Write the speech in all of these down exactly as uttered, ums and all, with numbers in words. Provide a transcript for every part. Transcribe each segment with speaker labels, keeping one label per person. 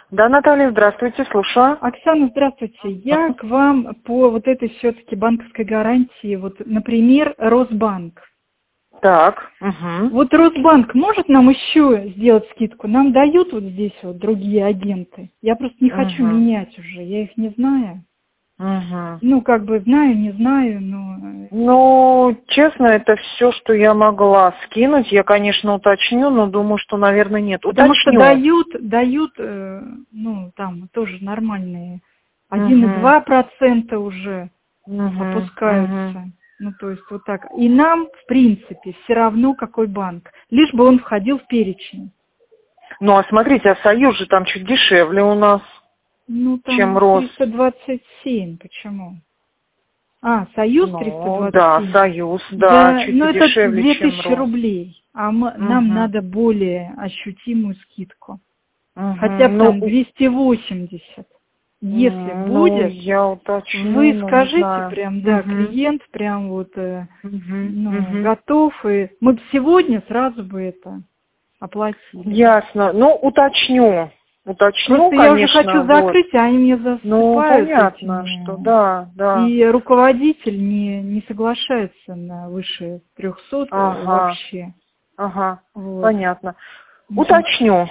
Speaker 1: Да, Наталья, здравствуйте, слушаю.
Speaker 2: Оксана, здравствуйте. Я к вам по вот этой все-таки банковской гарантии. Вот, например, Росбанк.
Speaker 1: Так. Угу.
Speaker 2: Вот Росбанк может нам еще сделать скидку? Нам дают вот здесь вот другие агенты. Я просто не хочу
Speaker 1: Угу.
Speaker 2: менять уже, я их не знаю.
Speaker 1: Угу.
Speaker 2: Ну, как бы знаю, не знаю, но...
Speaker 1: Ну, честно, это все, что я могла скинуть. Я, конечно, уточню, но думаю, что, наверное, нет.
Speaker 2: Потому что
Speaker 1: Уточню.
Speaker 2: дают, дают, э, ну, там тоже нормальные. один и
Speaker 1: Угу.
Speaker 2: два процента уже
Speaker 1: Угу.
Speaker 2: опускаются.
Speaker 1: Угу.
Speaker 2: Ну, то есть вот так. И нам, в принципе, все равно какой банк. Лишь бы он входил в перечень.
Speaker 1: Ну, а смотрите, а Союз же там чуть дешевле у нас,
Speaker 2: Ну,
Speaker 1: чем
Speaker 2: там
Speaker 1: Рос.
Speaker 2: триста двадцать семь. Почему? А, Союз триста
Speaker 1: Ну,
Speaker 2: двадцать
Speaker 1: да,
Speaker 2: семь.
Speaker 1: Союз, да,
Speaker 2: Да,
Speaker 1: чуть
Speaker 2: ну это
Speaker 1: дешевле,
Speaker 2: две
Speaker 1: чем
Speaker 2: тысячи
Speaker 1: Рос.
Speaker 2: рублей. А мы, нам
Speaker 1: Угу.
Speaker 2: надо более ощутимую скидку.
Speaker 1: Угу.
Speaker 2: Хотя бы
Speaker 1: Ну,
Speaker 2: там двести восемьдесят. Если
Speaker 1: м, ну,
Speaker 2: будет,
Speaker 1: я уточню,
Speaker 2: вы
Speaker 1: но не
Speaker 2: скажите
Speaker 1: знаю.
Speaker 2: прям, да,
Speaker 1: Угу.
Speaker 2: клиент прям вот, э,
Speaker 1: Угу.
Speaker 2: ну,
Speaker 1: Угу.
Speaker 2: готов, и мы бы сегодня сразу бы это оплатили.
Speaker 1: Ясно. Ну, уточню. Уточню,
Speaker 2: Просто я уже хочу
Speaker 1: конечно, вот.
Speaker 2: закрыть, а они мне
Speaker 1: Ну,
Speaker 2: засыпают
Speaker 1: понятно, что
Speaker 2: этими.
Speaker 1: да, да.
Speaker 2: И руководитель не, не соглашается на выше трехсот э,
Speaker 1: Ага,
Speaker 2: вообще.
Speaker 1: ага,
Speaker 2: Вот.
Speaker 1: понятно.
Speaker 2: Мгм.
Speaker 1: Уточню.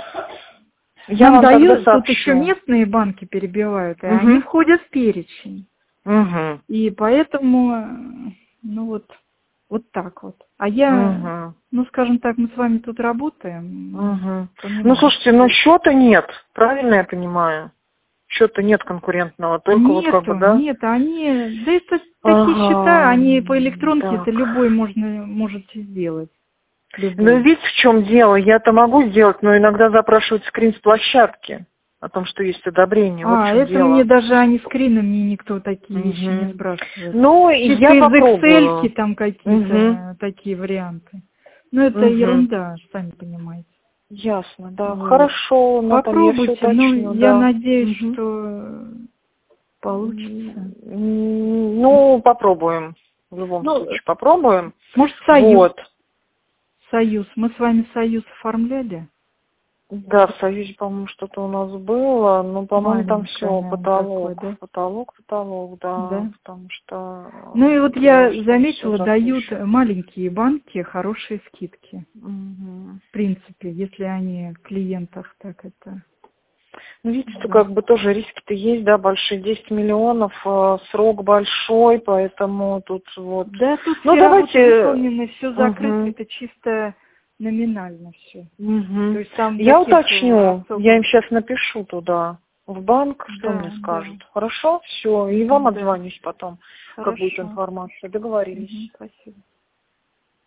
Speaker 1: Я
Speaker 2: Нам
Speaker 1: вам тогда
Speaker 2: дают, тут еще
Speaker 1: сообщу.
Speaker 2: местные банки перебивают, и они
Speaker 1: Угу.
Speaker 2: входят в перечень.
Speaker 1: Угу.
Speaker 2: И поэтому, э, ну вот, вот так вот. А я,
Speaker 1: Угу.
Speaker 2: ну скажем так, мы с вами тут работаем,
Speaker 1: Угу. Ну,
Speaker 2: понимаете.
Speaker 1: слушайте, ну счета нет, правильно я понимаю? Счета нет конкурентного, только вот как бы,
Speaker 2: Нету,
Speaker 1: да?
Speaker 2: нет, они, да это такие счета,
Speaker 1: Ага,
Speaker 2: они по электронке, это
Speaker 1: так.
Speaker 2: любой можно, можете сделать,
Speaker 1: Ну,
Speaker 2: любой.
Speaker 1: видите, в чем дело? Я-то могу сделать, но иногда запрашивают скрин с площадки о том, что есть одобрение. Вот в
Speaker 2: А,
Speaker 1: чем
Speaker 2: это мне
Speaker 1: дело.
Speaker 2: даже они скрины, мне никто такие вещи не
Speaker 1: Угу.
Speaker 2: сбрасывает.
Speaker 1: Ну, и
Speaker 2: Чисто
Speaker 1: я
Speaker 2: из Excel
Speaker 1: попробую.
Speaker 2: там
Speaker 1: Угу.
Speaker 2: какие-то такие варианты. Ну, это
Speaker 1: Угу.
Speaker 2: ерунда, сами понимаете.
Speaker 1: Ясно, да.
Speaker 2: Вот.
Speaker 1: Хорошо, Наталья, я все
Speaker 2: Попробуйте, ну,
Speaker 1: уточню,
Speaker 2: я
Speaker 1: да.
Speaker 2: надеюсь,
Speaker 1: Угу.
Speaker 2: что получится.
Speaker 1: Ну, попробуем. В любом
Speaker 2: Ну,
Speaker 1: случае, попробуем.
Speaker 2: может, союз,
Speaker 1: Вот.
Speaker 2: союз. Мы с вами союз оформляли?
Speaker 1: Да, в Союзе, по-моему, что-то у нас было, но, по-моему, там
Speaker 2: Маленькое,
Speaker 1: все
Speaker 2: наверное, такое,
Speaker 1: потолок,
Speaker 2: да?
Speaker 1: потолок, потолок, да,
Speaker 2: Да.
Speaker 1: потому что
Speaker 2: Ну и вот
Speaker 1: э,
Speaker 2: я
Speaker 1: должно все
Speaker 2: заметила, дают
Speaker 1: запущено.
Speaker 2: маленькие банки хорошие скидки.
Speaker 1: Мгм.
Speaker 2: В принципе, если они клиентах так это...
Speaker 1: Ну, видите, тут
Speaker 2: Да.
Speaker 1: как бы тоже риски-то есть, да, большие, десять миллионов, э, срок большой, поэтому тут вот.
Speaker 2: Да, тут
Speaker 1: Ну,
Speaker 2: все работы
Speaker 1: давайте.
Speaker 2: выполнены, все закрыто,
Speaker 1: Угу.
Speaker 2: это чисто номинально все. То
Speaker 1: Угу.
Speaker 2: есть там
Speaker 1: Я
Speaker 2: таких э,
Speaker 1: уточню, я им
Speaker 2: особых...
Speaker 1: сейчас напишу туда, в банк, что мне
Speaker 2: Да, да,
Speaker 1: скажут. Хорошо? Все, и вам
Speaker 2: да.
Speaker 1: отзвонюсь потом, как будет
Speaker 2: Хорошо.
Speaker 1: информация. Договорились.
Speaker 2: Мгм, спасибо.